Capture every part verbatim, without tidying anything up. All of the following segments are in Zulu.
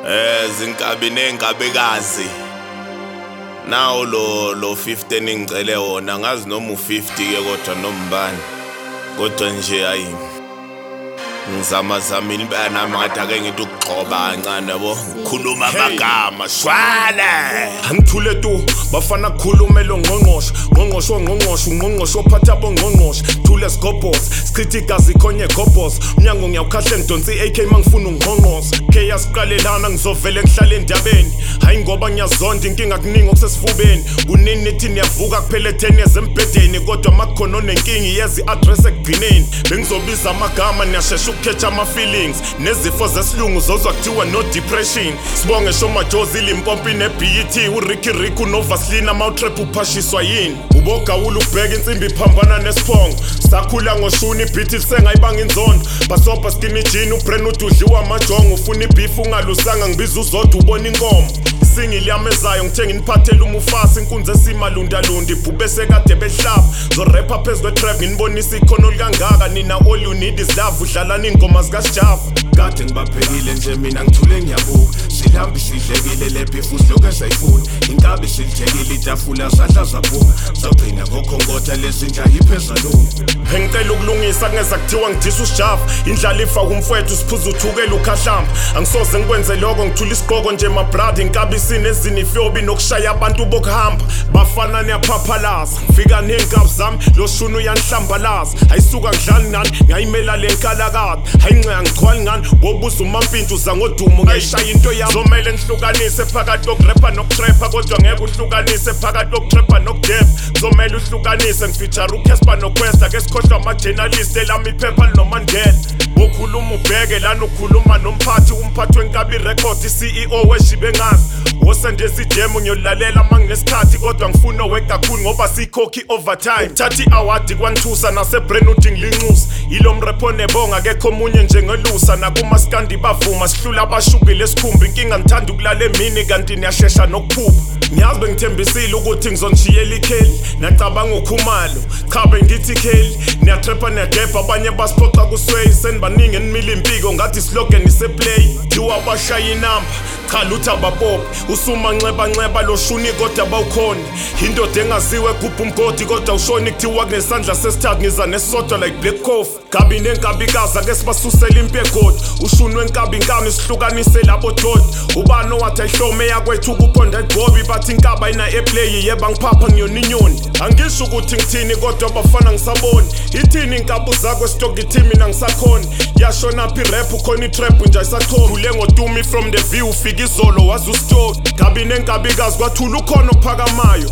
Eh zinkabi nengabekazi nawo lo lo fifteen ngicele wona ngazi noma u fifty ke kodwa nombani kodwa nje ayi ngizama zamini bana ngathi ake ngithi ukugxoba kancane yabo ngikhuluma amagama shwala angithule tu bafana khuluma lo ngqongqosho ngqongqosho ngqongqosho ngqongqosho ophatha bongqongqosho thule sigobos sichitha igazi khonye gobos umnyango ngiyawukhahle ngidonsa i-A K mangifuna ungqongqoso ke yasiqalelana ngizovele ngihlale endabeni hayi ngoba ngiyazonda inkinga kuningi okusesifubeni kunini nithi niyavuka kuphele ten years embedeni kodwa makukhona onenkinga yezi address ekugcineni bengizobiza amagama niyashesha ukukhetha ama-feelings nezifo zesilungu zozwa kuthiwa no depression sibonge Shoma Jozi Limpopi ne-B E T uRicky Rick unovaseline ama-trap uphashiswa yini ubogawula ukubheka insimbi iphambana nesiphongo sakhula ngoshuni ibhithi lisengayibanga inzondo basobha skinny jean uBrenut udliwa amajongo ufuna ibhifu ungalusanga ngibiza uzodwa ubona inkomo singili yamezayo ngithenga iniphathela umufasi inkunzi esimalundalunda ibhube sekade behlaba zorapha phezu kwe-trap nginibonisa ikhono likangaka nina all you need is love udlalani ingoma zikasijava kade ngibabhekile nje mina ngithule ngiyabuka sihambi sidlekile le beef usilokhu esayifuna inkabi silithekile itafula zadla zaphuka sagcina ngokhongotha lezinja yiphezaluni ngicela ukulungisa kungeza kuthiwa ngidisa usijava indlala ifa kumfowethu siphuza uthukela ukhahlamba angisoze ngikwenze lokho ngithula isigqoko nje mabrada inkabi sinezini ifyobi nokushaya abantu bokuhamba bafana niyaphaphalaza ngifika ney'nkabi zami lo shuni uyanhlambalaza ayisuka ngidlali nani ngayimela le nkalakade hayinceya ngichwali ngani wobuza umampintshu zangodumo ngayishaya into yami zomele ngihlukanise phakathi kokurepha nokutrepha kodwa ngeke uhlukanise phakathi kokutrepha nokudeva zomele uhlukanise ngifeature uCasper noQuesta ke sikhohlwa ama-journalist elami iphepha linomandela okhuluma ubheke lana ukhuluma nomphathi umphathi wenkabi record i-C E O weshibengazi wosendeza idemo ngiyolalela manginesikhathi kodwa ngifuna owek kakhulu ngoba siyikhokhi overtime ukuthatha i-awadi kwanthusa naseBrenut ngilinxusa yilo mrepho nebonga kekho omunye njengelusa nakumaskandi bavuma sihlula abashukile esikhumba inkinga ngithanda ukulala emini kanti niyashesha nokuphupha ngiyazi bengithembisile ukuthi ngizonishiyela ikheli nacabanga ukhumalo cha bengithi ikheli niyatrepha niyadebha abanye basiphoqa kusweyi senibaningi enimile impiko ngathi slogan iseplay thiwa bashaya inamba cha lutho abapopi usumanxebanxeba lo shuni kodwa bawukhona indoda engaziwe gubha umgodi kodwa ushoni kuthiwa kunesandla sesithathu ngiza nesisodwa like black coffee gabi nenkabikazi ake sibasusela impi egodi ushuni wenkabi inkami sihlukanise labo doda ubani owathi ayihlome yakwethu ukuponda egobi bathi inkaba ayina eplay yeba ngiphapha ngiyoninyoni angisho ukuthi ngithini kodwa bafana ngisaboni ithini inkabu zakwe stock ithi mina ngisakhona yashona phi rap ukhona itrap nje ayisachoma ule ngodumi from the view ufika izolo wazi ustory gabi nenkabikazi kwathula ukhono okuphakamayo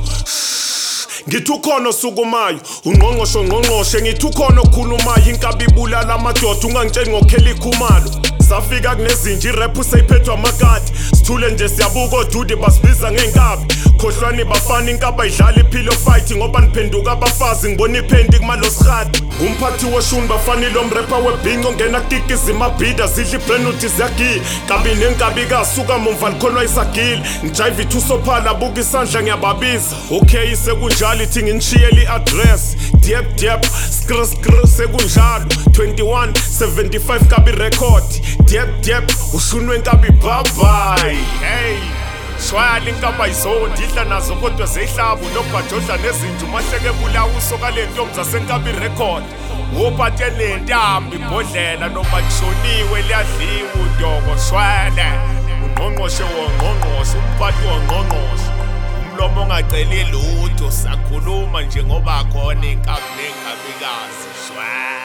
ngithi ukhono osukumayo ungqongqosho ngqongqoshe ngithi ukhono okhulumayo inkabi ibulala amadoda ungangitsheli ngokhela ikhumalo safika kunezinja irap useyiphethwa amakati sithule nje siyabuka odudi basibiza ngey'nkabi khohlwani bafana inkaba ayidlala iphilo fight ngoba niphenduka abafazi ngibona iphendi kumalosirhadi ngumphathi woshuni bafana ilo mrepa webhingo ngena kutikiza imabhida zidla iBrenut ziyagiya kabi nenkabikazi suka mumva likholwa isagile ngijayiva ithi usophala buka isandla ngiyababiza okay sekunjalo ithi nginishiyele i-address diep diep skr skr sekunjalo twenty-one seventy-five kabi record diep diep ushuni wenkabi bye-bye hey shwala inkaba ayizondi idla nazo kodwa zeyihlaba unobhajodla nezinja umahleke bulawa usoka le ntombi zasenkabi record wophathe nentambi ibhodlela noma kushoniwe liyadliwa udoko shwala ungqongqoshe wongqongqoshe umphathi wongqongqoshe umlomo ongaceli lutho sakhuluma njengoba khona inkabi nenkabikazi shwala.